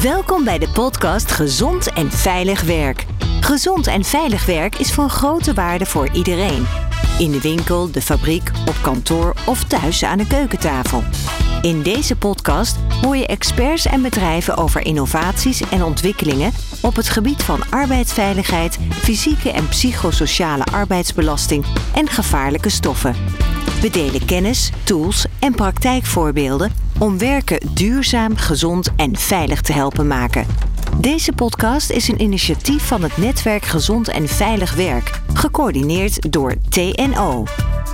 Welkom bij de podcast Gezond en Veilig Werk. Gezond en veilig werk is van grote waarde voor iedereen. In de winkel, de fabriek, op kantoor of thuis aan de keukentafel. In deze podcast hoor je experts en bedrijven over innovaties en ontwikkelingen op het gebied van arbeidsveiligheid, fysieke en psychosociale arbeidsbelasting en gevaarlijke stoffen. We delen kennis, tools en praktijkvoorbeelden om werken duurzaam, gezond en veilig te helpen maken. Deze podcast is een initiatief van het netwerk Gezond en Veilig Werk, gecoördineerd door TNO.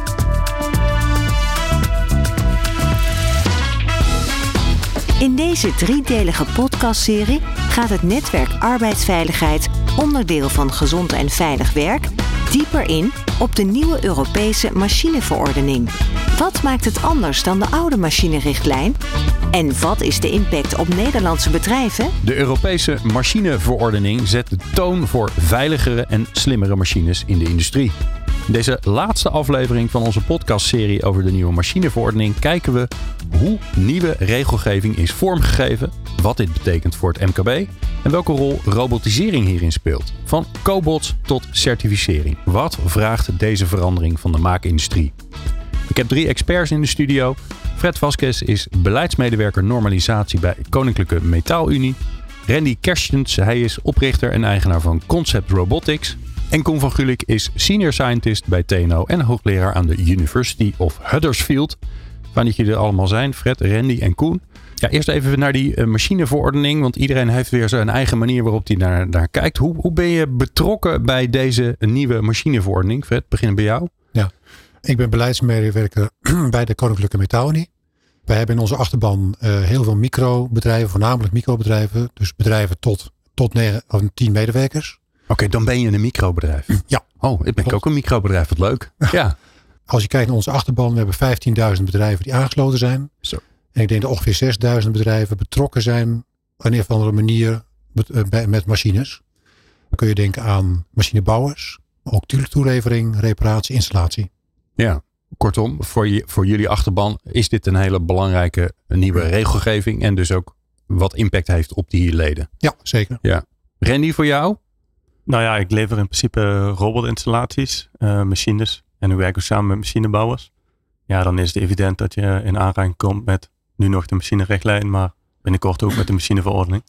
In deze driedelige podcastserie gaat het netwerk Arbeidsveiligheid, onderdeel van Gezond en Veilig Werk, dieper in op de nieuwe Europese machineverordening. Wat maakt het anders dan de oude machinerichtlijn? En wat is de impact op Nederlandse bedrijven? De Europese machineverordening zet de toon voor veiligere en slimmere machines in de industrie. In deze laatste aflevering van onze podcastserie over de nieuwe machineverordening kijken we hoe nieuwe regelgeving is vormgegeven, wat dit betekent voor het MKB en welke rol robotisering hierin speelt. Van cobots tot certificering. Wat vraagt deze verandering van de maakindustrie? Ik heb 3 experts in de studio. Fred Vasquez is beleidsmedewerker normalisatie bij Koninklijke Metaalunie. Randy Kerstens, hij is oprichter en eigenaar van Concept Robotics. En Koen van Gulik is senior scientist bij TNO en hoogleraar aan de University of Huddersfield. Fijn dat jullie er allemaal zijn, Fred, Randy en Koen. Ja, eerst even naar die machineverordening, want iedereen heeft weer zijn eigen manier waarop hij naar kijkt. Hoe ben je betrokken bij deze nieuwe machineverordening? Fred, beginnen bij jou. Ja, ik ben beleidsmedewerker bij de Koninklijke Metaalunie. Wij hebben in onze achterban heel veel microbedrijven, voornamelijk microbedrijven. Dus bedrijven tot 9 of 10 medewerkers. Oké, dan ben je een microbedrijf. Ja. Oh, ik ben ook een microbedrijf. Wat leuk. Ja. Als je kijkt naar onze achterban, we hebben 15.000 bedrijven die aangesloten zijn. Zo. En ik denk dat ongeveer 6.000 bedrijven betrokken zijn op een of andere manier met machines. Dan kun je denken aan machinebouwers, ook toelevering, reparatie, installatie. Ja, kortom, voor jullie achterban is dit een hele belangrijke nieuwe regelgeving en dus ook wat impact heeft op die leden. Ja, zeker. Ja. Randy, voor jou? Nou ja, ik lever in principe robotinstallaties, machines en we werken samen met machinebouwers. Ja, dan is het evident dat je in aanraking komt met nu nog de machinerichtlijn, maar binnenkort ook met de machineverordening.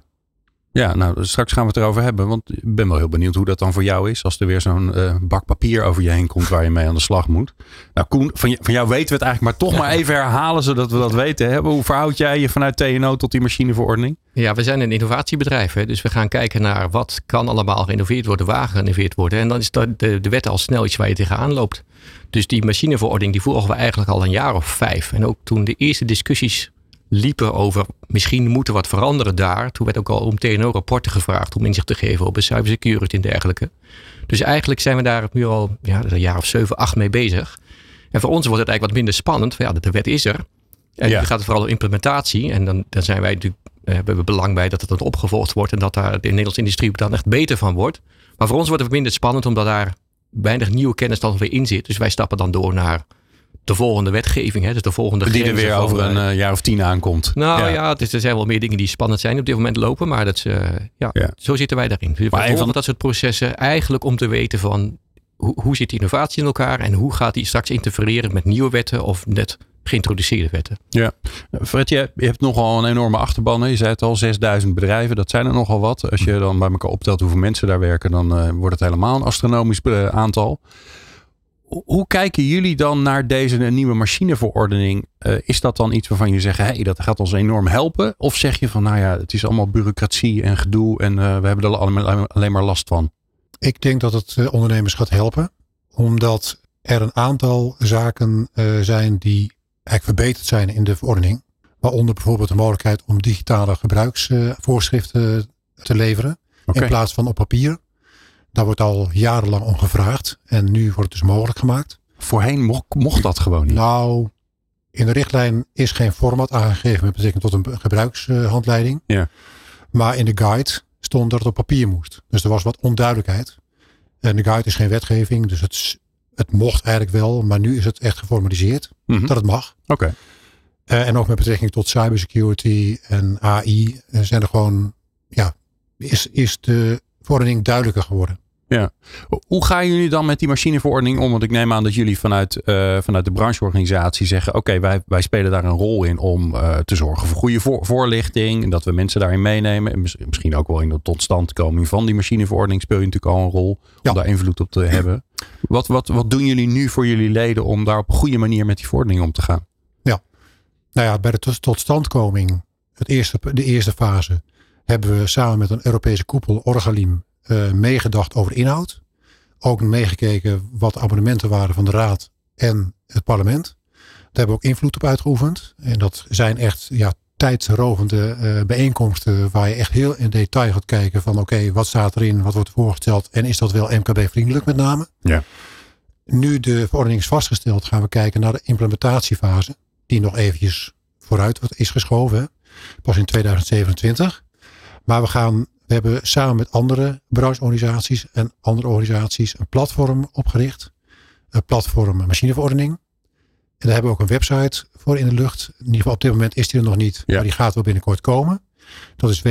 Ja, nou straks gaan we het erover hebben, want ik ben wel heel benieuwd hoe dat dan voor jou is als er weer zo'n bak papier over je heen komt waar je mee aan de slag moet. Nou Koen, van jou weten we het eigenlijk, maar toch maar even herhalen zodat we dat weten. Hè? Hoe verhoud jij je vanuit TNO tot die machineverordening? Ja, we zijn een innovatiebedrijf. Hè? Dus we gaan kijken naar wat kan allemaal geïnnoveerd worden, waar geïnnoveerd worden. En dan is de wet al snel iets waar je tegenaan loopt. Dus die machineverordening die volgen we eigenlijk al een jaar of 5. En ook toen de eerste discussies liepen over misschien moeten wat veranderen daar. Toen werd ook al om TNO-rapporten gevraagd om inzicht te geven op de cybersecurity en dergelijke. Dus eigenlijk zijn we daar nu al een jaar of 7, 8 mee bezig. En voor ons wordt het eigenlijk wat minder spannend. Ja, de wet is er. En nu gaat het vooral om implementatie. En dan zijn wij natuurlijk, hebben we belang bij dat het dan opgevolgd wordt en dat daar de Nederlandse industrie dan echt beter van wordt. Maar voor ons wordt het minder spannend omdat daar weinig nieuwe kennis dan weer in zit. Dus wij stappen dan door naar de volgende wetgeving. Hè? Dus de volgende die er weer over een jaar of 10 aankomt. Nou ja, er zijn wel meer dingen die spannend zijn op dit moment lopen. Maar dat is, zo zitten wij daarin. Dus we volgen dat soort processen eigenlijk om te weten van hoe zit die innovatie in elkaar en hoe gaat die straks interfereren met nieuwe wetten of net geïntroduceerde wetten. Ja, Fred, je hebt nogal een enorme achterban. Hè? Je zei het al, 6.000 bedrijven. Dat zijn er nogal wat. Als je dan bij elkaar optelt hoeveel mensen daar werken, dan wordt het helemaal een astronomisch aantal. Hoe kijken jullie dan naar deze nieuwe machineverordening? Is dat dan iets waarvan je zegt, hey, dat gaat ons enorm helpen? Of zeg je van, nou ja, het is allemaal bureaucratie en gedoe en we hebben er alleen maar last van? Ik denk dat het ondernemers gaat helpen. Omdat er een aantal zaken zijn die eigenlijk verbeterd zijn in de verordening. Waaronder bijvoorbeeld de mogelijkheid om digitale gebruiksvoorschriften te leveren. In plaats van op papier. Daar wordt al jarenlang om gevraagd. En nu wordt het dus mogelijk gemaakt. Voorheen mocht dat gewoon niet? Nou, in de richtlijn is geen format aangegeven met betrekking tot een gebruikshandleiding. Ja. Maar in de guide stond dat het op papier moest. Dus er was wat onduidelijkheid. En de guide is geen wetgeving. Dus het mocht eigenlijk wel. Maar nu is het echt geformaliseerd dat het mag. Oké. En ook met betrekking tot cybersecurity en AI zijn er gewoon, is de verordening duidelijker geworden. Ja. Hoe gaan jullie dan met die machineverordening om? Want ik neem aan dat jullie vanuit de brancheorganisatie zeggen, oké, wij spelen daar een rol in om te zorgen voor goede voorlichting en dat we mensen daarin meenemen. En misschien ook wel in de totstandkoming van die machineverordening speel je natuurlijk al een rol om daar invloed op te hebben. Wat doen jullie nu voor jullie leden om daar op een goede manier met die verordening om te gaan? Ja, nou ja, bij de totstandkoming, de eerste fase, hebben we samen met een Europese koepel, Orgalim, meegedacht over de inhoud. Ook meegekeken wat de abonnementen waren van de Raad en het parlement. Daar hebben we ook invloed op uitgeoefend. En dat zijn echt tijdsrovende bijeenkomsten waar je echt heel in detail gaat kijken van oké, wat staat erin, wat wordt voorgesteld en is dat wel MKB-vriendelijk met name. Ja. Nu de verordening is vastgesteld, gaan we kijken naar de implementatiefase die nog eventjes vooruit is geschoven. Hè? Pas in 2027. Maar we hebben samen met andere brancheorganisaties en andere organisaties een platform opgericht. Een platform machineverordening. En daar hebben we ook een website voor in de lucht. In ieder geval op dit moment is die er nog niet. Ja. Maar die gaat wel binnenkort komen. Dat is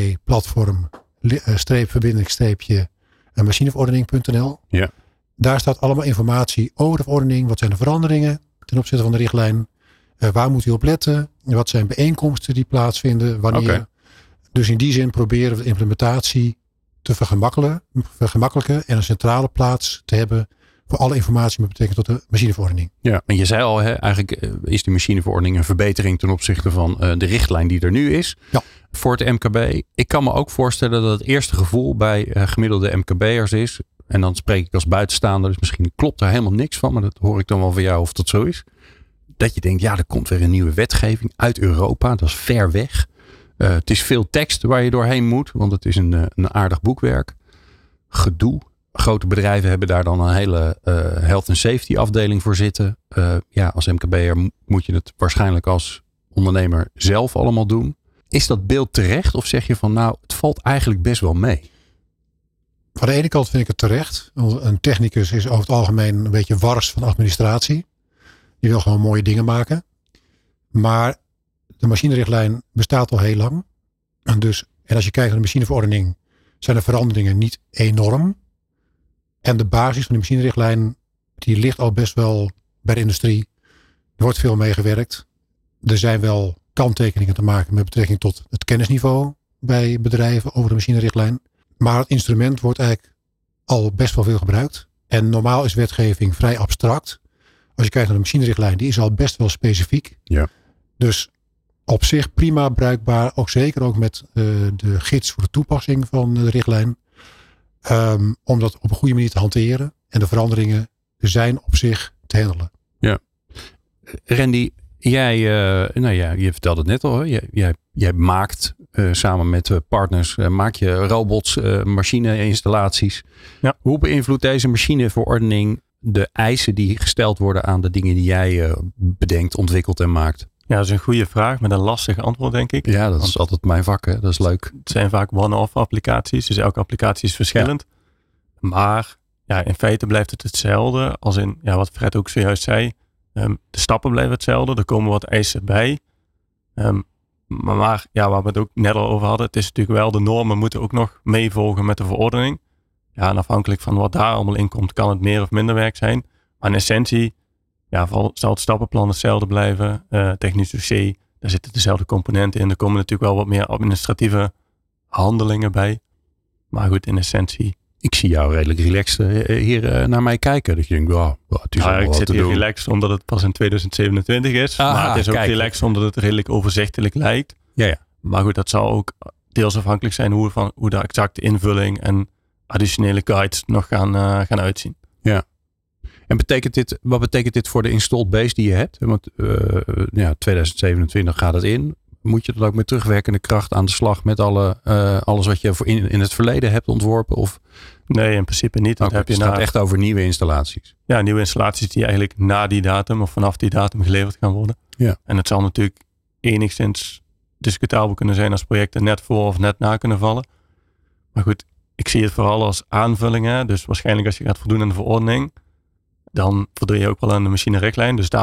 www.platform-machineverordening.nl. Ja. Daar staat allemaal informatie over de verordening. Wat zijn de veranderingen ten opzichte van de richtlijn? Waar moet u op letten? Wat zijn bijeenkomsten die plaatsvinden? Wanneer? Okay. Dus in die zin proberen we de implementatie te vergemakkelijken en een centrale plaats te hebben voor alle informatie met betrekking tot de machineverordening. Ja, en je zei al, eigenlijk is de machineverordening een verbetering ten opzichte van de richtlijn die er nu is. Ja. Voor het MKB. Ik kan me ook voorstellen dat het eerste gevoel bij gemiddelde MKB'ers is, en dan spreek ik als buitenstaander, dus misschien klopt daar helemaal niks van, maar dat hoor ik dan wel van jou of dat zo is. Dat je denkt, er komt weer een nieuwe wetgeving uit Europa, dat is ver weg. Het is veel tekst waar je doorheen moet, want het is een aardig boekwerk. Gedoe. Grote bedrijven hebben daar dan een hele health and safety afdeling voor zitten. Als MKB'er moet je het waarschijnlijk als ondernemer zelf allemaal doen. Is dat beeld terecht of zeg je van het valt eigenlijk best wel mee? Van de ene kant vind ik het terecht. Een technicus is over het algemeen een beetje wars van administratie. Die wil gewoon mooie dingen maken. Maar de machinerichtlijn bestaat al heel lang. En als je kijkt naar de machineverordening, zijn de veranderingen niet enorm. En de basis van de machinerichtlijn, die ligt al best wel bij de industrie. Er wordt veel mee gewerkt. Er zijn wel kanttekeningen te maken met betrekking tot het kennisniveau bij bedrijven over de machinerichtlijn. Maar het instrument wordt eigenlijk al best wel veel gebruikt. En normaal is wetgeving vrij abstract. Als je kijkt naar de machinerichtlijn, die is al best wel specifiek. Ja. Dus op zich prima bruikbaar, ook zeker ook met de gids voor de toepassing van de richtlijn. Om dat op een goede manier te hanteren. En de veranderingen zijn op zich te handelen. Ja. Randy, je vertelde het net al. Jij maakt samen met partners, maak je robots, machine-installaties. Ja. Hoe beïnvloedt deze machineverordening de eisen die gesteld worden aan de dingen die jij bedenkt, ontwikkelt en maakt? Ja, dat is een goede vraag met een lastig antwoord, denk ik. Ja, dat is altijd mijn vak, hè? Dat is leuk. Het zijn vaak one-off applicaties, dus elke applicatie is verschillend. Ja. Maar in feite blijft het hetzelfde. Als in, wat Fred ook zojuist zei, de stappen blijven hetzelfde. Er komen wat eisen bij. Maar waar we het ook net al over hadden, het is natuurlijk wel, de normen moeten ook nog meevolgen met de verordening. Ja, en afhankelijk van wat daar allemaal in komt, kan het meer of minder werk zijn. Maar in essentie, zal het stappenplan hetzelfde blijven. Technisch dossier, daar zitten dezelfde componenten in. Er komen natuurlijk wel wat meer administratieve handelingen bij. Maar goed, in essentie. Ik zie jou redelijk relaxed hier naar mij kijken. Dat je denkt, het is ik zit hier relaxed omdat het pas in 2027 is. Maar het is ook relaxed omdat het redelijk overzichtelijk lijkt. Ja. Maar goed, dat zal ook deels afhankelijk zijn hoe de exacte invulling en additionele guides nog gaan uitzien. Ja. En wat betekent dit voor de installed base die je hebt? Want 2027 gaat het in. Moet je dan ook met terugwerkende kracht aan de slag met alles wat je in het verleden hebt ontworpen? Of? Nee, in principe niet. Het gaat echt over nieuwe installaties. Ja, nieuwe installaties die eigenlijk na die datum of vanaf die datum geleverd gaan worden. Ja. En het zal natuurlijk enigszins discutabel kunnen zijn als projecten net voor of net na kunnen vallen. Maar goed, ik zie het vooral als aanvullingen. Dus waarschijnlijk als je gaat voldoen aan de verordening, dan voldoe je ook wel aan de machinerichtlijn. Dus daar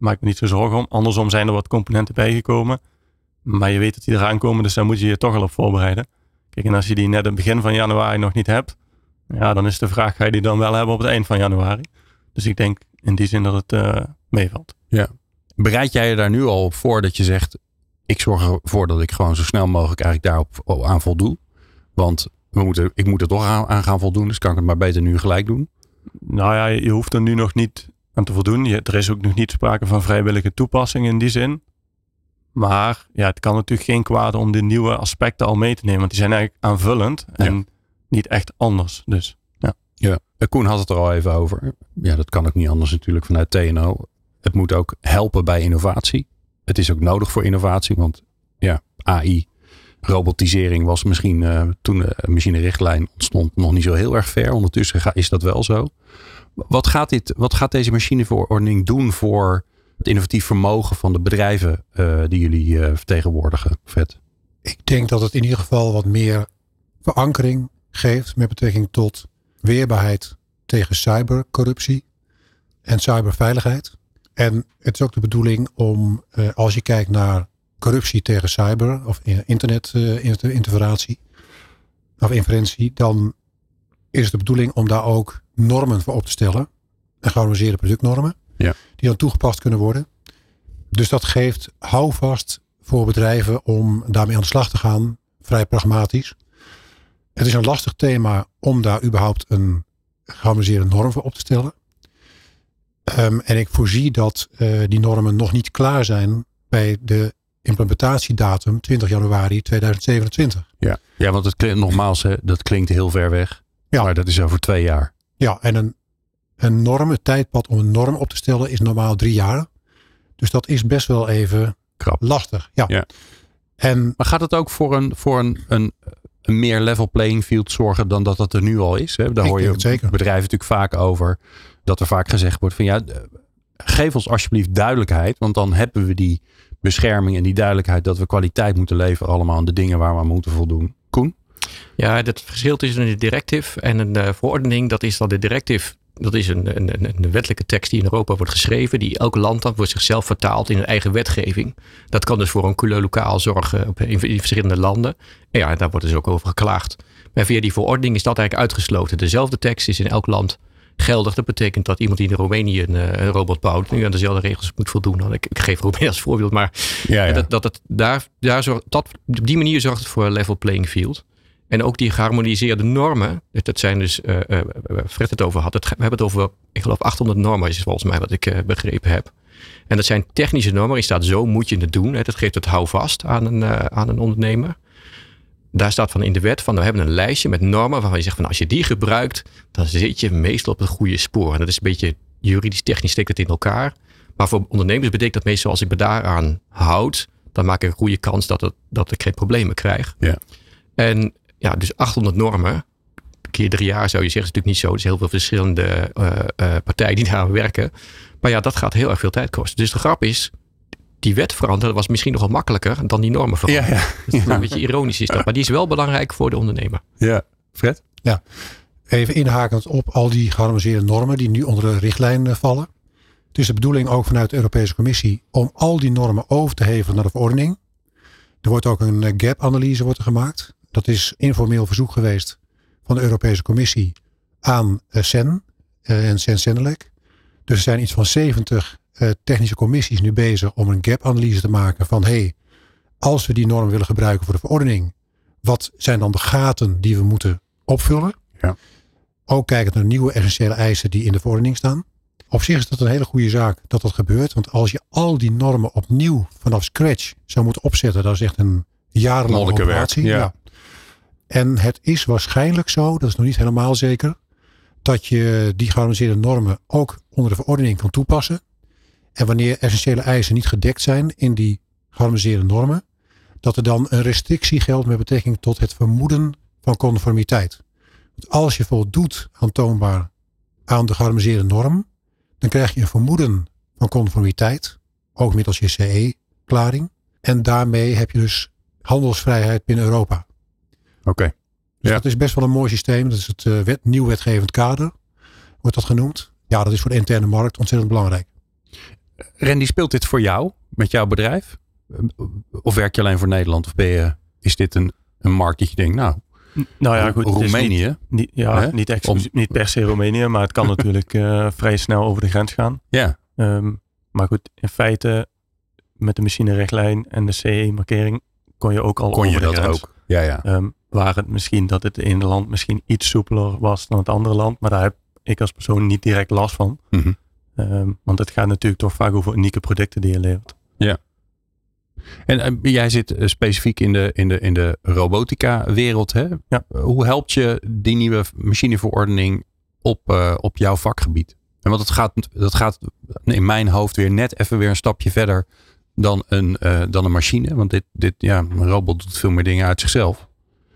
maak me niet zo zorgen om. Andersom zijn er wat componenten bijgekomen. Maar je weet dat die eraan komen, dus daar moet je je toch al op voorbereiden. Kijk, en als je die net aan het begin van januari nog niet hebt, ja, dan is de vraag, ga je die dan wel hebben op het eind van januari? Dus ik denk in die zin dat het meevalt. Ja. Bereid jij je daar nu al op voor dat je zegt, ik zorg ervoor dat ik gewoon zo snel mogelijk eigenlijk daarop aan voldoe? Want ik moet er toch aan gaan voldoen, dus kan ik het maar beter nu gelijk doen? Nou ja, je hoeft er nu nog niet aan te voldoen. Er is ook nog niet sprake van vrijwillige toepassing in die zin. Maar ja, het kan natuurlijk geen kwaad om de nieuwe aspecten al mee te nemen. Want die zijn eigenlijk aanvullend en niet echt anders. Dus, ja. Koen had het er al even over. Ja, dat kan ook niet anders natuurlijk vanuit TNO. Het moet ook helpen bij innovatie. Het is ook nodig voor innovatie. Want ja, AI, robotisering was misschien toen de machinerichtlijn ontstond nog niet zo heel erg ver. Ondertussen is dat wel zo. Wat gaat deze machineverordening doen voor het innovatief vermogen van de bedrijven die jullie vertegenwoordigen, Fred? Ik denk dat het in ieder geval wat meer verankering geeft met betrekking tot weerbaarheid tegen cybercorruptie en cyberveiligheid. En het is ook de bedoeling om, als je kijkt naar corruptie tegen cyber of internetinterferentie of inferentie, dan is het de bedoeling om daar ook normen voor op te stellen. En geharmoniseerde productnormen. Ja. Die dan toegepast kunnen worden. Dus dat geeft houvast voor bedrijven om daarmee aan de slag te gaan. Vrij pragmatisch. Het is een lastig thema om daar überhaupt een geharmoniseerde norm voor op te stellen. En ik voorzie dat die normen nog niet klaar zijn bij de implementatiedatum 20 januari 2027. Ja, want het klinkt, nogmaals, dat klinkt heel ver weg. Ja. Maar dat is over 2 jaar. Ja, en een norm, het tijdpad om een norm op te stellen is normaal 3 jaar. Dus dat is best wel even lastig. Ja. Maar gaat het ook voor een meer level playing field zorgen dan dat dat er nu al is? Hè? Daar hoor je bedrijven natuurlijk vaak over. Dat er vaak gezegd wordt van geef ons alsjeblieft duidelijkheid. Want dan hebben we die bescherming en die duidelijkheid dat we kwaliteit moeten leveren allemaal aan de dingen waar we aan moeten voldoen. Koen? Ja, het verschil tussen een directive en een verordening, dat is dat de directive, dat is een wettelijke tekst die in Europa wordt geschreven, die elk land dan voor zichzelf vertaalt in een eigen wetgeving. Dat kan dus voor een lokaal zorgen in verschillende landen. En ja, daar wordt dus ook over geklaagd. Maar via die verordening is dat eigenlijk uitgesloten. Dezelfde tekst is in elk land geldig. Dat betekent dat iemand die in Roemenië een robot bouwt nu aan dezelfde regels moet voldoen. Ik geef Roemenië als voorbeeld, maar op die manier zorgt het voor een level playing field. En ook die geharmoniseerde normen, dat zijn dus, Fred het over had, we hebben het over, ik geloof 800 normen is volgens mij wat ik begrepen heb. En dat zijn technische normen, er staat zo moet je het doen. Dat geeft het houvast aan een ondernemer. Daar staat van in de wet van, we hebben een lijstje met normen waarvan je zegt van als je die gebruikt, dan zit je meestal op het goede spoor. En dat is een beetje juridisch technisch steekt het in elkaar. Maar voor ondernemers betekent dat meestal als ik me daaraan houd, dan maak ik een goede kans dat ik geen problemen krijg. Ja. En ja, dus 800 normen, keer 3 jaar zou je zeggen, is natuurlijk niet zo. Er zijn heel veel verschillende partijen die daar werken. Maar ja, dat gaat heel erg veel tijd kosten. Dus de grap is, die wet veranderen was misschien nogal makkelijker dan die normen veranderen. Ja. Dat is een beetje ironisch is dat. Maar die is wel belangrijk voor de ondernemer. Ja, Fred? Ja, even inhakend op al die geharmoniseerde normen die nu onder de richtlijn vallen. Het is de bedoeling ook vanuit de Europese Commissie om al die normen over te hevelen naar de verordening. Er wordt ook een gap-analyse gemaakt. Dat is informeel verzoek geweest van de Europese Commissie aan CEN en CEN-CENELEC. Dus er zijn iets van 70 technische commissies nu bezig om een gap-analyse te maken van als we die norm willen gebruiken voor de verordening, wat zijn dan de gaten die we moeten opvullen? Ja. Ook kijkend naar nieuwe essentiële eisen die in de verordening staan. Op zich is dat een hele goede zaak dat dat gebeurt. Want als je al die normen opnieuw vanaf scratch zou moeten opzetten, dat is echt een jarenlange operatie. Ja. En het is waarschijnlijk zo, dat is nog niet helemaal zeker, dat je die geharmoniseerde normen ook onder de verordening kan toepassen. En wanneer essentiële eisen niet gedekt zijn in die geharmoniseerde normen, dat er dan een restrictie geldt met betrekking tot het vermoeden van conformiteit. Want als je voldoet aantoonbaar aan de geharmoniseerde norm, dan krijg je een vermoeden van conformiteit, ook middels je CE-klaring. En daarmee heb je dus handelsvrijheid binnen Europa. Oké. Dus dat is best wel een mooi systeem. Dat is het nieuw wetgevend kader, wordt dat genoemd. Ja, dat is voor de interne markt ontzettend belangrijk. Randy, speelt dit voor jou met jouw bedrijf? Of werk je alleen voor Nederland? Of is dit een markt dat je denkt, nou ja, goed, Roemenië? Niet per se Roemenië, maar het kan natuurlijk vrij snel over de grens gaan. Ja. Maar goed, in feite met de machinerichtlijn en de CE-markering kon je ook al over de grens. Ook? Ja. Waar het misschien dat het ene land misschien iets soepeler was dan het andere land. Maar daar heb ik als persoon niet direct last van. Mm-hmm. Want het gaat natuurlijk toch vaak over unieke producten die je levert. Ja. En jij zit specifiek in de robotica wereld. Hè? Ja. Hoe helpt je die nieuwe machineverordening op jouw vakgebied? En want dat gaat in mijn hoofd weer net even weer een stapje verder dan een machine. Want een robot doet veel meer dingen uit zichzelf.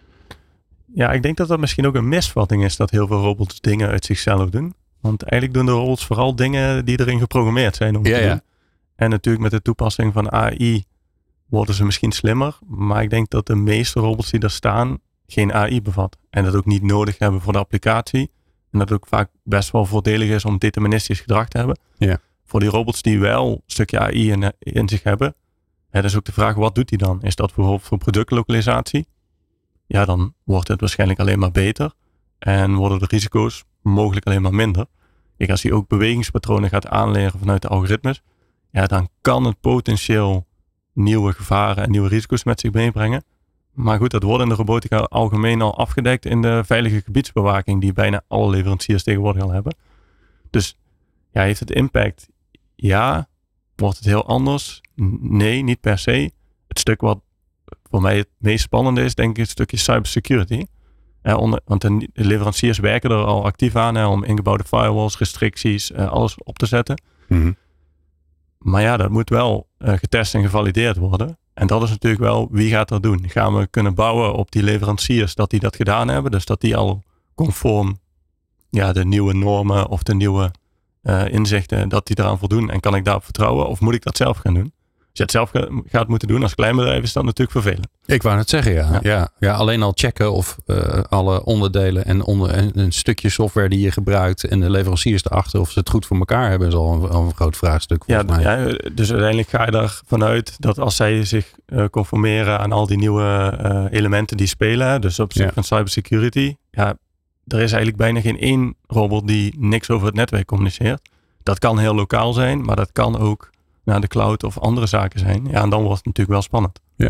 Ja, ik denk dat dat misschien ook een misvatting is dat heel veel robots dingen uit zichzelf doen. Want eigenlijk doen de robots vooral dingen die erin geprogrammeerd zijn om te doen. Ja. En natuurlijk met de toepassing van AI worden ze misschien slimmer. Maar ik denk dat de meeste robots die er staan geen AI bevat. En dat ook niet nodig hebben voor de applicatie. En dat het ook vaak best wel voordelig is om deterministisch gedrag te hebben. Ja. Voor die robots die wel een stukje AI in zich hebben. Dat is ook de vraag, wat doet die dan? Is dat bijvoorbeeld voor productlokalisatie? Ja, dan wordt het waarschijnlijk alleen maar beter. En worden de risico's mogelijk alleen maar minder. Kijk, als hij ook bewegingspatronen gaat aanleren vanuit de algoritmes. Ja, dan kan het potentieel nieuwe gevaren en nieuwe risico's met zich meebrengen. Maar goed, dat wordt in de robotica algemeen al afgedekt in de veilige gebiedsbewaking die bijna alle leveranciers tegenwoordig al hebben. Dus ja, heeft het impact? Ja. Wordt het heel anders? Nee, niet per se. Het stuk wat voor mij het meest spannende is, denk ik, het stukje cybersecurity. Want de leveranciers werken er al actief aan om ingebouwde firewalls, restricties, alles op te zetten. Mm-hmm. Maar ja, dat moet wel getest en gevalideerd worden. En dat is natuurlijk wel, wie gaat dat doen? Gaan we kunnen bouwen op die leveranciers dat die dat gedaan hebben? Dus dat die al conform de nieuwe normen of de nieuwe inzichten, dat die eraan voldoen. En kan ik daarop vertrouwen? Of moet ik dat zelf gaan doen? Als je het zelf gaat moeten doen als klein bedrijf, is dat natuurlijk vervelend. Ik wou net zeggen, ja. Alleen al checken of alle onderdelen en een stukje software die je gebruikt en de leveranciers erachter of ze het goed voor elkaar hebben, is al een groot vraagstuk. Ja, dus uiteindelijk ga je ervan uit dat als zij zich conformeren aan al die nieuwe elementen die spelen, dus op zich van cybersecurity, er is eigenlijk bijna geen één robot die niks over het netwerk communiceert. Dat kan heel lokaal zijn, maar dat kan ook naar de cloud of andere zaken zijn. Ja, en dan wordt het natuurlijk wel spannend. Ja.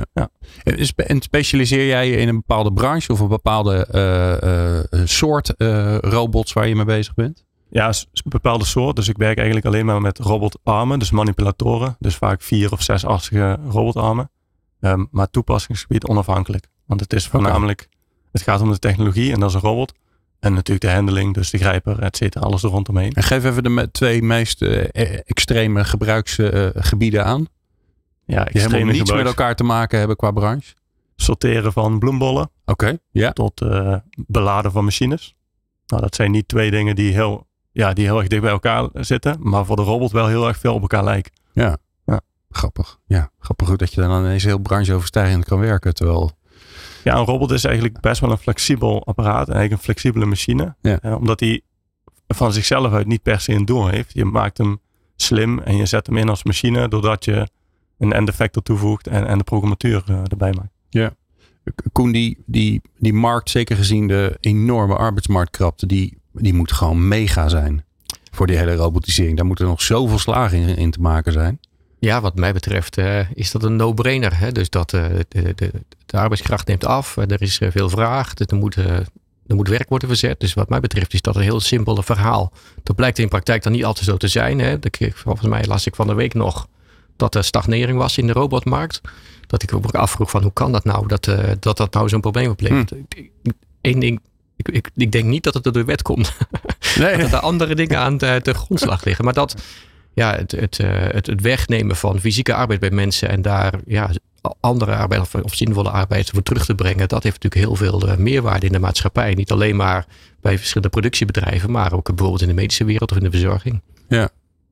En specialiseer jij je in een bepaalde branche of een bepaalde soort robots waar je mee bezig bent? Ja, een bepaalde soort. Dus ik werk eigenlijk alleen maar met robotarmen, dus manipulatoren. Dus vaak 4 of 6-achtige robotarmen. Maar toepassingsgebied onafhankelijk. Want het is voornamelijk, het gaat om de technologie en dat is een robot. En natuurlijk de handling, dus de grijper, et cetera, alles er rondomheen. En geef even de 2 meest extreme gebruiksgebieden aan. Ja, die helemaal niets met elkaar te maken hebben qua branche. Sorteren van bloembollen. Oké. Tot beladen van machines. Nou, dat zijn niet 2 dingen die heel erg dicht bij elkaar zitten. Maar voor de robot wel heel erg veel op elkaar lijken. Ja. Grappig. Ja, grappig dat je dan ineens heel brancheoverstijgend kan werken. Terwijl... Ja, een robot is eigenlijk best wel een flexibel apparaat. En eigenlijk een flexibele machine. Ja. Omdat hij van zichzelf uit niet per se een doel heeft. Je maakt hem slim en je zet hem in als machine. Doordat je een end effector toevoegt en de programmatuur erbij maakt. Ja. Koen, die markt, zeker gezien de enorme arbeidsmarktkrapte, die moet gewoon mega zijn. Voor die hele robotisering. Daar moeten nog zoveel slagen in te maken zijn. Ja, wat mij betreft is dat een no-brainer. Hè? Dus dat de arbeidskracht neemt af. Er is veel vraag. Er moet werk worden verzet. Dus wat mij betreft is dat een heel simpel verhaal. Dat blijkt in praktijk dan niet altijd zo te zijn. Hè? Volgens mij las ik van de week nog dat er stagnering was in de robotmarkt. Dat ik ook afvroeg van hoe kan dat nou? Dat nou zo'n probleem oplevert. Eén ding. Ik denk niet dat het door de wet komt. Nee. Dat er andere dingen aan de grondslag liggen. Maar dat... Ja, het wegnemen van fysieke arbeid bij mensen en daar andere arbeid of zinvolle arbeid voor terug te brengen. Dat heeft natuurlijk heel veel meerwaarde in de maatschappij. Niet alleen maar bij verschillende productiebedrijven, maar ook bijvoorbeeld in de medische wereld of in de verzorging. Ja.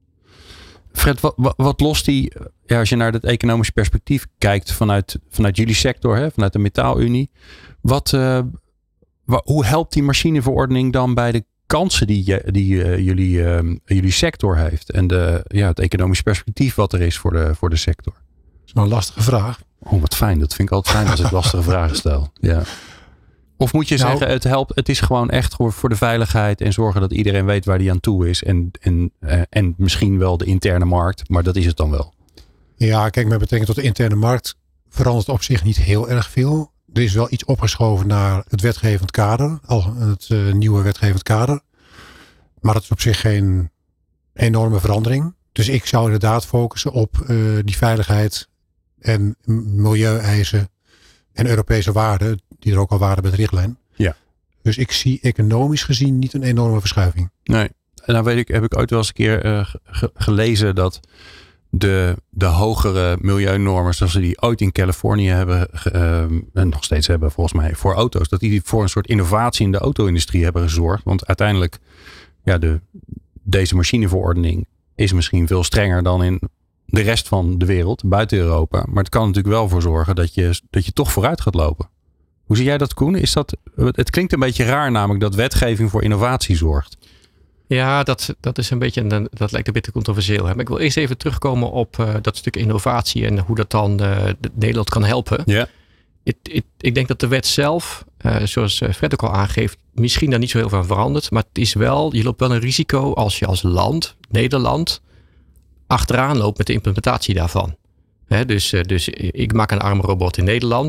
Fred, wat lost die, als je naar het economisch perspectief kijkt vanuit jullie sector, vanuit de Metaalunie. Hoe helpt die machineverordening dan bij de kansen die jullie sector heeft. En het economisch perspectief wat er is voor de sector. Dat is wel een lastige vraag. Oh, wat fijn. Dat vind ik altijd fijn als ik lastige vragen stel. Ja. Of moet je zeggen, het helpt. Het is gewoon echt voor de veiligheid en zorgen dat iedereen weet waar die aan toe is. En misschien wel de interne markt, maar dat is het dan wel. Ja, kijk, met betrekking tot de interne markt verandert op zich niet heel erg veel. Er is wel iets opgeschoven naar het wetgevend kader, het nieuwe wetgevend kader. Maar dat is op zich geen enorme verandering. Dus ik zou inderdaad focussen op die veiligheid en milieueisen en Europese waarden, die er ook al waren bij de richtlijn. Ja. Dus ik zie economisch gezien niet een enorme verschuiving. Nee. En dan heb ik ooit wel eens een keer gelezen dat de hogere milieunormen, zoals ze die ooit in Californië hebben en nog steeds hebben volgens mij voor auto's, dat die voor een soort innovatie in de auto-industrie hebben gezorgd. Want uiteindelijk, deze machineverordening is misschien veel strenger dan in de rest van de wereld, buiten Europa. Maar het kan natuurlijk wel voor zorgen dat je toch vooruit gaat lopen. Hoe zie jij dat, Koen? Het klinkt een beetje raar namelijk dat wetgeving voor innovatie zorgt. Ja, dat is een beetje, dat lijkt een beetje controversieel. Hè? Maar ik wil eerst even terugkomen op dat stuk innovatie en hoe dat dan Nederland kan helpen. Ja. Ik denk dat de wet zelf, zoals Fred ook al aangeeft, misschien daar niet zo heel veel aan verandert. Maar het is wel, je loopt wel een risico als je als land, Nederland, achteraan loopt met de implementatie daarvan. Dus ik maak een armrobot in Nederland.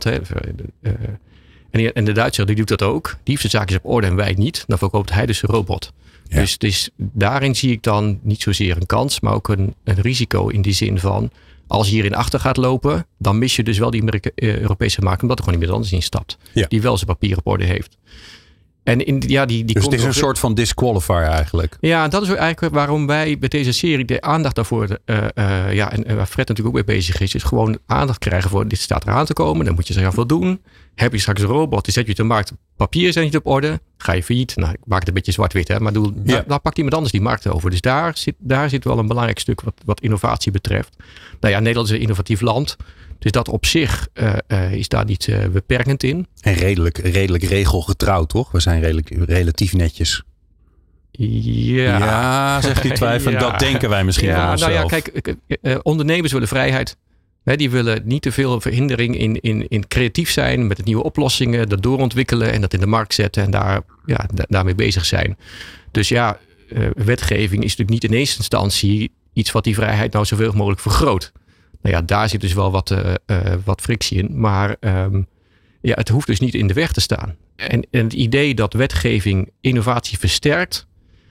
En de Duitser die doet dat ook. Die heeft zijn zaakjes op orde en wij niet. Dan verkoopt hij dus een robot. Ja. Dus daarin zie ik dan niet zozeer een kans, maar ook een risico in die zin van, als je hierin achter gaat lopen, dan mis je dus wel die Europese markt, omdat er gewoon iemand anders in stapt. Ja. Die wel zijn papier op orde heeft. En dus het is een soort van disqualifier eigenlijk. Ja, dat is ook eigenlijk waarom wij bij deze serie de aandacht daarvoor, en waar Fred natuurlijk ook mee bezig is gewoon aandacht krijgen voor, dit staat eraan te komen, dan moet je er gaan voldoen. Heb je straks een robot, die zet je op de markt, papier zijn niet op orde, ga je failliet. Nou, ik maak het een beetje zwart-wit, hè, maar daar pakt iemand anders die markt over. Dus daar zit wel een belangrijk stuk wat innovatie betreft. Nou ja, Nederland is een innovatief land. Dus dat op zich is daar niet beperkend in. En redelijk regelgetrouw, toch? We zijn relatief netjes. Ja, zegt u twijfelend. Ja. Dat denken wij misschien van onszelf. Nou ja, kijk, ondernemers willen vrijheid. Die willen niet te veel verhindering in creatief zijn met nieuwe oplossingen, dat doorontwikkelen en dat in de markt zetten en daarmee bezig zijn. Dus wetgeving is natuurlijk niet in eerste instantie iets wat die vrijheid nou zoveel mogelijk vergroot. Nou ja, daar zit dus wel wat frictie in. Maar het hoeft dus niet in de weg te staan. En het idee dat wetgeving innovatie versterkt,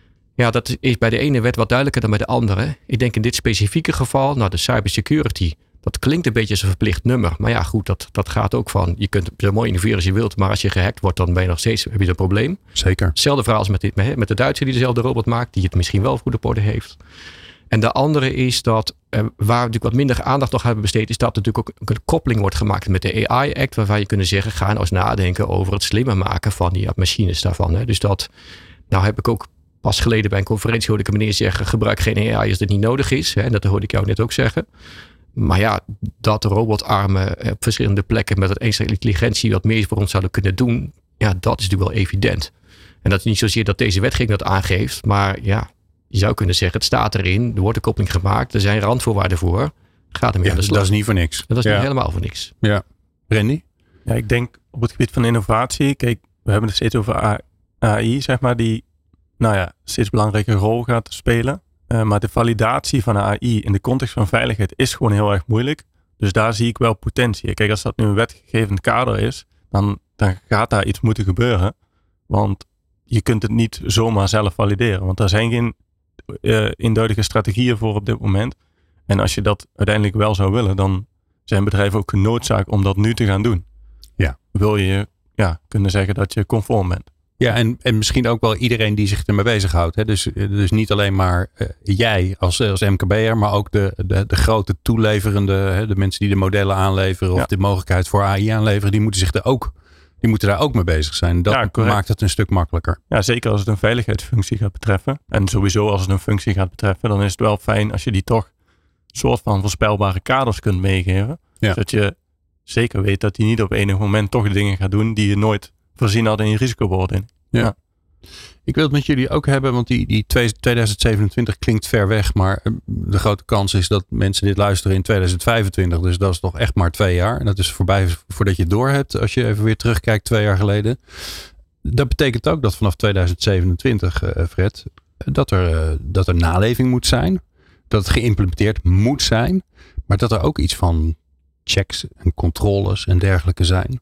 dat is bij de ene wet wat duidelijker dan bij de andere. Ik denk in dit specifieke geval, de cybersecurity, dat klinkt een beetje als een verplicht nummer. Maar ja, goed, dat gaat ook van, je kunt zo mooi innoveren als je wilt, maar als je gehackt wordt, dan ben je nog steeds, heb je een probleem. Zeker. Hetzelfde verhaal als met de Duitser die dezelfde robot maakt, die het misschien wel goed op orde heeft. En de andere is dat, waar we natuurlijk wat minder aandacht nog hebben besteed, is dat natuurlijk ook een koppeling wordt gemaakt met de AI Act, waarvan je kunnen zeggen, ga nou eens nadenken over het slimmer maken van die machines daarvan. Hè. Dus dat, nou heb ik ook pas geleden bij een conferentie hoorde ik een meneer zeggen, gebruik geen AI als het niet nodig is. Hè. En dat hoorde ik jou net ook zeggen. Maar ja, dat robotarmen op verschillende plekken met het extra intelligentie wat meer voor ons zouden kunnen doen, dat is natuurlijk wel evident. En dat is niet zozeer dat deze wetgeving dat aangeeft, maar je zou kunnen zeggen, het staat erin, er wordt een koppeling gemaakt, er zijn randvoorwaarden voor, gaat ermee aan de slag. Dat is niet voor niks. Dat is niet helemaal voor niks. Ja. Randy? Ja, ik denk op het gebied van innovatie, kijk, we hebben het steeds over AI, zeg maar, die steeds belangrijke rol gaat spelen. Maar de validatie van AI in de context van veiligheid is gewoon heel erg moeilijk. Dus daar zie ik wel potentie. Kijk, als dat nu een wetgevend kader is, dan gaat daar iets moeten gebeuren. Want je kunt het niet zomaar zelf valideren. Want daar zijn geen eenduidige strategieën voor op dit moment. En als je dat uiteindelijk wel zou willen, dan zijn bedrijven ook genoodzaakt om dat nu te gaan doen. Ja. Wil je kunnen zeggen dat je conform bent. Ja, en misschien ook wel iedereen die zich ermee bezighoudt. Hè? Dus niet alleen maar jij als MKB'er, maar ook de grote toeleverende, de mensen die de modellen aanleveren of de mogelijkheid voor AI aanleveren, die moeten daar ook mee bezig zijn. Dat maakt het een stuk makkelijker. Ja, zeker als het een veiligheidsfunctie gaat betreffen. En sowieso als het een functie gaat betreffen, dan is het wel fijn als je die toch soort van voorspelbare kaders kunt meegeven. Ja. Zodat je zeker weet dat die niet op enig moment toch de dingen gaat doen die je nooit voorzien had in je risicobeoordeling. Ja. Ik wil het met jullie ook hebben, want die 2027 klinkt ver weg. Maar de grote kans is dat mensen dit luisteren in 2025. Dus dat is toch echt maar 2 jaar. En dat is voorbij voordat je het door hebt. Als je even weer terugkijkt 2 jaar geleden. Dat betekent ook dat vanaf 2027, Fred, dat er naleving moet zijn. Dat het geïmplementeerd moet zijn. Maar dat er ook iets van checks en controles en dergelijke zijn.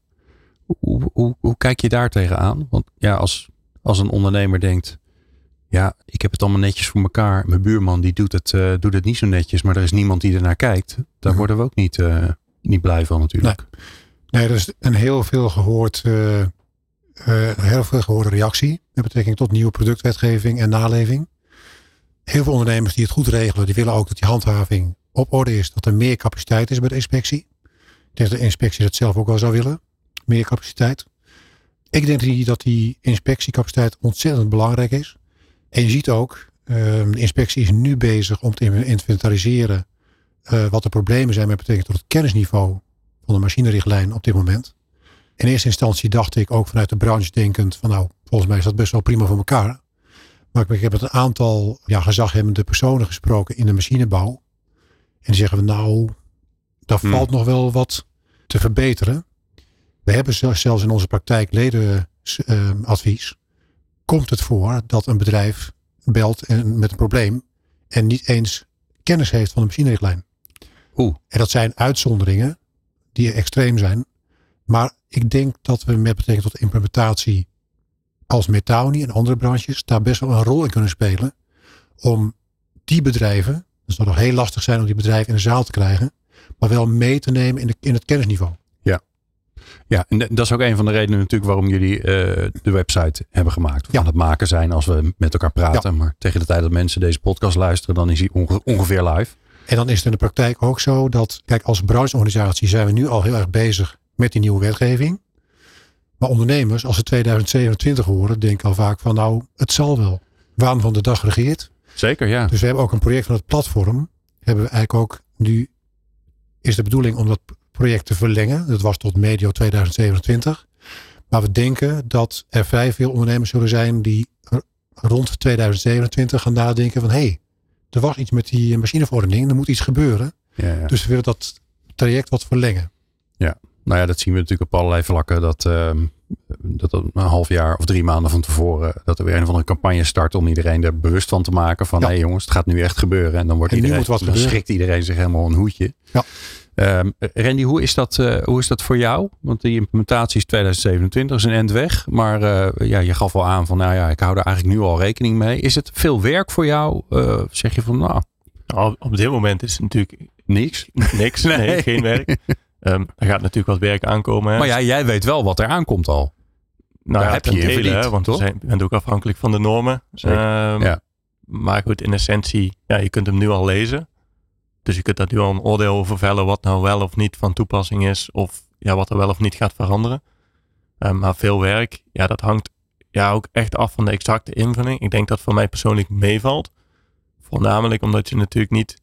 Hoe kijk je daar tegenaan? Want ja, als een ondernemer denkt, ja, ik heb het allemaal netjes voor elkaar. Mijn buurman die doet het niet zo netjes, maar er is niemand die ernaar kijkt. Daar worden we ook niet blij van natuurlijk. Nee, dat is een heel veel gehoorde reactie met betrekking tot nieuwe productwetgeving en naleving. Heel veel ondernemers die het goed regelen, die willen ook dat die handhaving op orde is. Dat er meer capaciteit is bij de inspectie. Ik denk dat de inspectie dat zelf ook wel zou willen. Meer capaciteit. Ik denk dat die inspectiecapaciteit ontzettend belangrijk is. En je ziet ook, de inspectie is nu bezig om te inventariseren wat de problemen zijn met betrekking tot het kennisniveau van de machinerichtlijn op dit moment. In eerste instantie dacht ik ook vanuit de branche denkend van nou, volgens mij is dat best wel prima voor elkaar. Maar ik heb met een aantal gezaghebbende personen gesproken in de machinebouw. En die zeggen nou, daar valt nog wel wat te verbeteren. We hebben zelfs in onze praktijk ledenadvies. Komt het voor dat een bedrijf belt met een probleem en niet eens kennis heeft van de machinerichtlijn? En dat zijn uitzonderingen die extreem zijn. Maar ik denk dat we met betrekking tot implementatie als Metauni en andere branches daar best wel een rol in kunnen spelen. Om die bedrijven, het zal nog heel lastig zijn om die bedrijven in de zaal te krijgen, maar wel mee te nemen in het kennisniveau. Ja, en dat is ook een van de redenen natuurlijk waarom jullie de website hebben gemaakt. We gaan het maken zijn als we met elkaar praten. Ja. Maar tegen de tijd dat mensen deze podcast luisteren, dan is hij ongeveer live. En dan is het in de praktijk ook zo dat, kijk, als brancheorganisatie zijn we nu al heel erg bezig met die nieuwe wetgeving. Maar ondernemers, als ze 2027 horen, denken al vaak van nou, het zal wel. Waan van de dag regeert. Zeker, ja. Dus we hebben ook een project van het platform. Hebben we eigenlijk ook nu, is de bedoeling om dat project te verlengen. Dat was tot medio 2027. Maar we denken dat er vrij veel ondernemers zullen zijn die rond 2027 gaan nadenken van hé, er was iets met die machineverordening. Er moet iets gebeuren. Ja. Dus we willen dat traject wat verlengen. Ja, nou ja, dat zien we natuurlijk op allerlei vlakken. Dat een half jaar of 3 maanden van tevoren dat er weer een of andere campagne start om iedereen er bewust van te maken van hé jongens, het gaat nu echt gebeuren. En dan schrikt iedereen zich helemaal een hoedje. Ja. Randy, hoe is dat voor jou? Want die implementatie is 2027, is een eind weg. Maar je gaf wel aan van nou ja, ik hou er eigenlijk nu al rekening mee. Is het veel werk voor jou? Zeg je van nou, op dit moment is het natuurlijk niks. Nee, geen werk. Er gaat natuurlijk wat werk aankomen. Hè. Maar ja, jij weet wel wat er aankomt al. Nou, daar heb je in verdiend, want je bent ook afhankelijk van de normen. Maar goed, in essentie, je kunt hem nu al lezen. Dus je kunt daar nu al een oordeel over vellen wat nou wel of niet van toepassing is. Of wat er wel of niet gaat veranderen. Maar veel werk, dat hangt ook echt af van de exacte invulling. Ik denk dat voor mij persoonlijk meevalt. Voornamelijk omdat je natuurlijk niet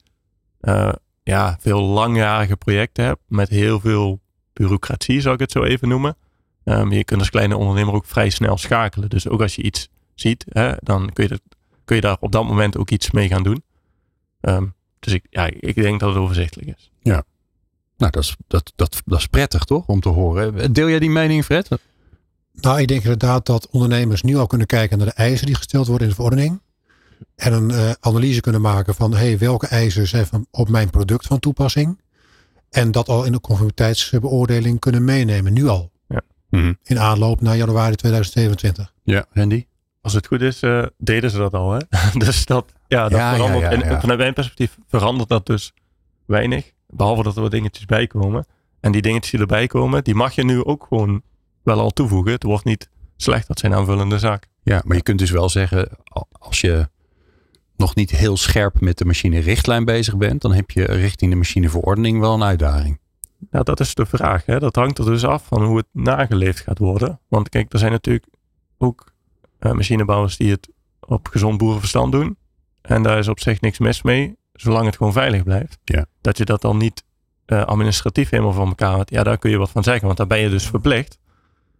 veel langjarige projecten hebt. Met heel veel bureaucratie, zou ik het zo even noemen. Je kunt als kleine ondernemer ook vrij snel schakelen. Dus ook als je iets ziet, dan kun je daar op dat moment ook iets mee gaan doen. Dus ik denk dat het overzichtelijk is. Ja, nou dat is prettig toch om te horen. Deel jij die mening, Fred? Nou, ik denk inderdaad dat ondernemers nu al kunnen kijken naar de eisen die gesteld worden in de verordening. En een analyse kunnen maken van welke eisen zijn op mijn product van toepassing. En dat al in de conformiteitsbeoordeling kunnen meenemen, nu al. Ja. Mm-hmm. In aanloop naar januari 2027. Ja, Randy? Als het goed is, deden ze dat al. Hè? Dus dat verandert. Ja. En vanuit mijn perspectief verandert dat dus weinig. Behalve dat er wat dingetjes bij komen. En die dingetjes die erbij komen, die mag je nu ook gewoon wel al toevoegen. Het wordt niet slecht, dat zijn aanvullende zaak. Ja, maar je kunt dus wel zeggen, als je nog niet heel scherp met de machinerichtlijn bezig bent, dan heb je richting de machineverordening wel een uitdaging. Nou, dat is de vraag. Hè? Dat hangt er dus af van hoe het nageleefd gaat worden. Want kijk, er zijn natuurlijk ook machinebouwers die het op gezond boerenverstand doen. En daar is op zich niks mis mee, zolang het gewoon veilig blijft. Ja. Dat je dat dan niet administratief helemaal van elkaar had. Ja, daar kun je wat van zeggen, want daar ben je dus verplicht.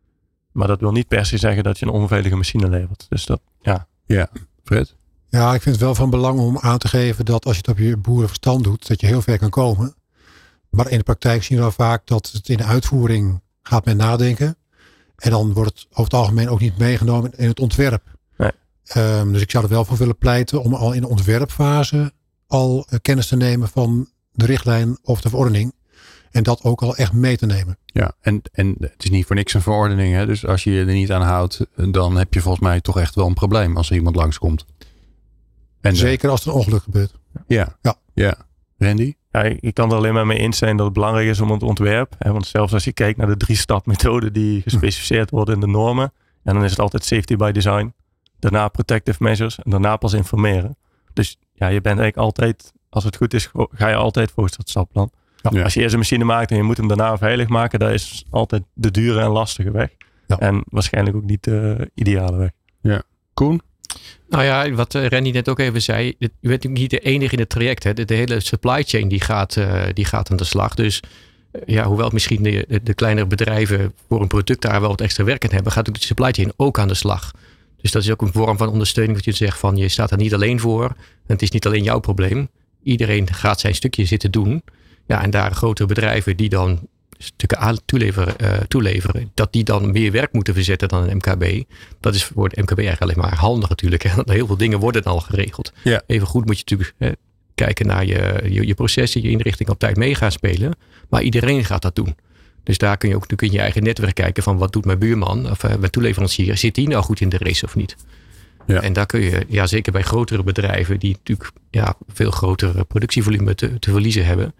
Maar dat wil niet per se zeggen dat je een onveilige machine levert. Dus dat, ja. Ja, Fred? Ja, ik vind het wel van belang om aan te geven dat als je het op je boerenverstand doet, dat je heel ver kan komen. Maar in de praktijk zien we wel vaak dat het in de uitvoering gaat met nadenken. En dan wordt het over het algemeen ook niet meegenomen in het ontwerp. Nee. Dus ik zou er wel voor willen pleiten om al in de ontwerpfase al kennis te nemen van de richtlijn of de verordening. En dat ook al echt mee te nemen. Ja, en het is niet voor niks een verordening. Hè? Dus als je je er niet aan houdt, dan heb je volgens mij toch echt wel een probleem als er iemand langskomt. En zeker als er een ongeluk gebeurt. Ja. Randy? Ja, ik kan er alleen maar mee eens zijn dat het belangrijk is om het ontwerp. Hè, want zelfs als je kijkt naar de 3-stap methode die gespecificeerd worden in de normen. En dan is het altijd safety by design. Daarna protective measures. En daarna pas informeren. Dus ja, je bent eigenlijk altijd, als het goed is, ga je altijd volgens dat stapplan. Ja. Als je eerst een machine maakt en je moet hem daarna veilig maken. Dat is altijd de dure en lastige weg. Ja. En waarschijnlijk ook niet de ideale weg. Ja. Koen? Nou ja, wat Randy net ook even zei. Je bent natuurlijk niet de enige in het traject. Hè. De hele supply chain die gaat aan de slag. Dus ja, hoewel misschien de kleinere bedrijven voor een product daar wel wat extra werk aan hebben, gaat ook de supply chain ook aan de slag. Dus dat is ook een vorm van ondersteuning. Dat je zegt van je staat er niet alleen voor. En het is niet alleen jouw probleem. Iedereen gaat zijn stukje zitten doen. Ja, en daar grotere bedrijven die dan stukken toeleveren, dat die dan meer werk moeten verzetten dan een MKB. Dat is voor het MKB eigenlijk alleen maar handig natuurlijk. Hè? Heel veel dingen worden dan al geregeld. Ja. Even goed moet je natuurlijk kijken naar je processen, je inrichting op tijd mee gaan spelen. Maar iedereen gaat dat doen. Dus daar kun je ook natuurlijk in je eigen netwerk kijken van wat doet mijn buurman of mijn toeleverancier. Zit die nou goed in de race of niet? Ja. En daar kun je, zeker bij grotere bedrijven die natuurlijk veel grotere productievolume te verliezen hebben.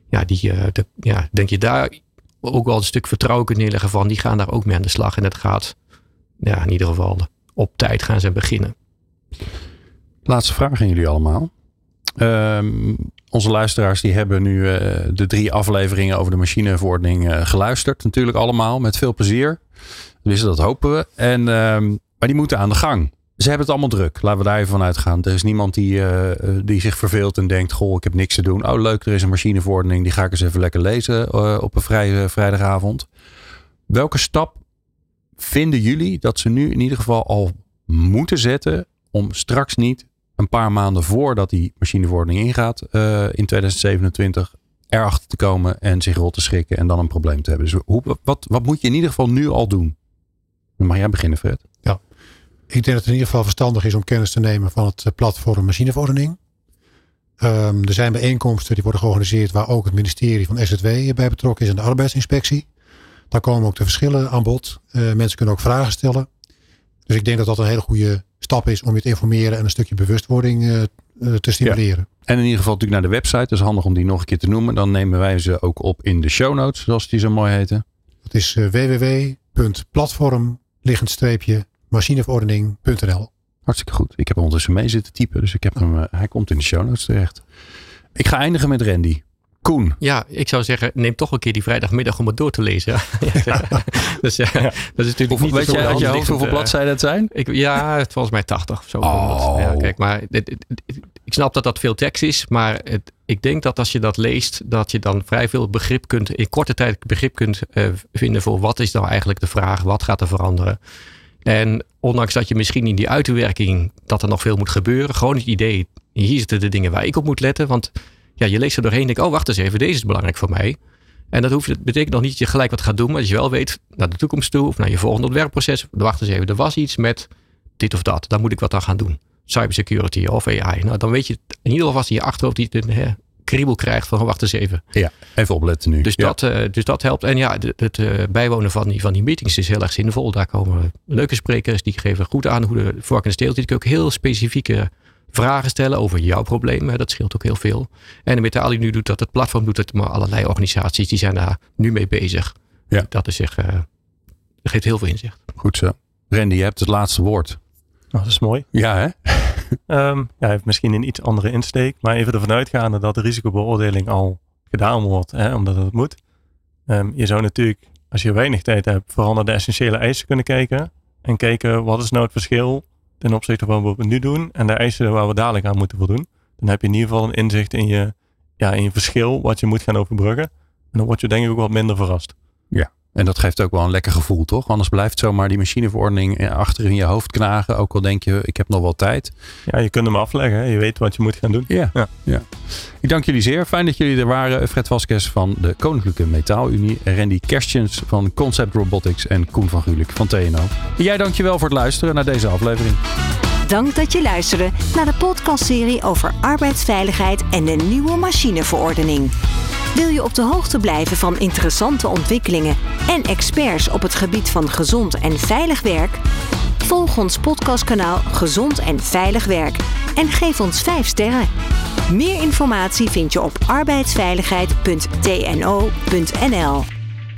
Ja, denk je daar ook wel een stuk vertrouwen kunt neerleggen van. Die gaan daar ook mee aan de slag. En het gaat in ieder geval op tijd gaan ze beginnen. Laatste vraag aan jullie allemaal. Onze luisteraars die hebben nu de 3 afleveringen over de machineverordening geluisterd. Natuurlijk allemaal met veel plezier. Dus dat hopen we. Maar die moeten aan de gang. Ze hebben het allemaal druk. Laten we daar even van uitgaan. Er is niemand die zich verveelt en denkt, goh, ik heb niks te doen. Oh leuk, er is een machineverordening. Die ga ik eens even lekker lezen op een vrijdagavond. Welke stap vinden jullie dat ze nu in ieder geval al moeten zetten om straks niet een paar maanden voordat die machineverordening ingaat in 2027 erachter te komen en zich rot te schrikken en dan een probleem te hebben. Dus wat moet je in ieder geval nu al doen? Dan mag jij beginnen, Fred. Ja. Ik denk dat het in ieder geval verstandig is om kennis te nemen van het platform machineverordening. Er zijn bijeenkomsten die worden georganiseerd waar ook het ministerie van SZW bij betrokken is en de arbeidsinspectie. Daar komen ook de verschillen aan bod. Mensen kunnen ook vragen stellen. Dus ik denk dat dat een hele goede stap is om je te informeren en een stukje bewustwording te stimuleren. Ja. En in ieder geval natuurlijk naar de website. Dat is handig om die nog een keer te noemen. Dan nemen wij ze ook op in de show notes, zoals die zo mooi heten. Dat is www.platform-machineverordening.nl. Hartstikke goed. Ik heb ondertussen mee zitten typen. Dus hij komt in de show notes terecht. Ik ga eindigen met Randy. Koen. Ja, ik zou zeggen, neem toch een keer die vrijdagmiddag om het door te lezen. Dus dat is natuurlijk niet weet jij uit je hoofd hoeveel bladzijden het zijn? Het volgens mij 80 of zo. Ja, kijk, maar ik snap dat dat veel tekst is, maar ik denk dat als je dat leest, dat je dan vrij veel in korte tijd begrip kunt vinden voor wat is nou eigenlijk de vraag, wat gaat er veranderen. En ondanks dat je misschien in die uitwerking, dat er nog veel moet gebeuren, gewoon het idee, hier zitten de dingen waar ik op moet letten, want ja, je leest er doorheen en denkt, oh wacht eens even, deze is belangrijk voor mij. En dat betekent nog niet dat je gelijk wat gaat doen, maar als je wel weet naar de toekomst toe of naar je volgende ontwerpproces, wacht eens even, er was iets met dit of dat, daar moet ik wat aan gaan doen. Cybersecurity of AI. Nou, dan weet je in ieder geval in je achterhoofd die een kriebel krijgt van wacht eens even. Ja, even opletten nu. Dus dat helpt. En ja, het bijwonen van die meetings is heel erg zinvol. Daar komen leuke sprekers, die geven goed aan hoe de vork en de steel. Die ook heel specifieke vragen stellen over jouw probleem. Dat scheelt ook heel veel. En de Metali nu doet dat, het platform doet het, maar allerlei organisaties die zijn daar nu mee bezig. Ja. Dat geeft heel veel inzicht. Goed zo. Randy, je hebt het laatste woord. Oh, dat is mooi. Ja, hè? Hij heeft misschien een iets andere insteek. Maar even ervan uitgaande dat de risicobeoordeling al gedaan wordt. Omdat het moet. Je zou natuurlijk, als je weinig tijd hebt, vooral naar de essentiële eisen kunnen kijken. En kijken, wat is nou het verschil ten opzichte van wat we nu doen. En de eisen waar we dadelijk aan moeten voldoen. Dan heb je in ieder geval een inzicht in je verschil wat je moet gaan overbruggen. En dan word je denk ik ook wat minder verrast. Ja. En dat geeft ook wel een lekker gevoel, toch? Anders blijft zomaar die machineverordening achter in je hoofd knagen. Ook al denk je, ik heb nog wel tijd. Ja, je kunt hem afleggen. Hè? Je weet wat je moet gaan doen. Ja. Ik dank jullie zeer. Fijn dat jullie er waren. Fred Vasquez van de Koninklijke Metaalunie. Randy Kerstjens van Concept Robotics. En Koen van Gulik van TNO. En jij dankjewel voor het luisteren naar deze aflevering. Dank dat je luisterde naar de podcastserie over arbeidsveiligheid en de nieuwe machineverordening. Wil je op de hoogte blijven van interessante ontwikkelingen en experts op het gebied van gezond en veilig werk? Volg ons podcastkanaal Gezond en Veilig Werk en geef ons 5 sterren. Meer informatie vind je op arbeidsveiligheid.tno.nl.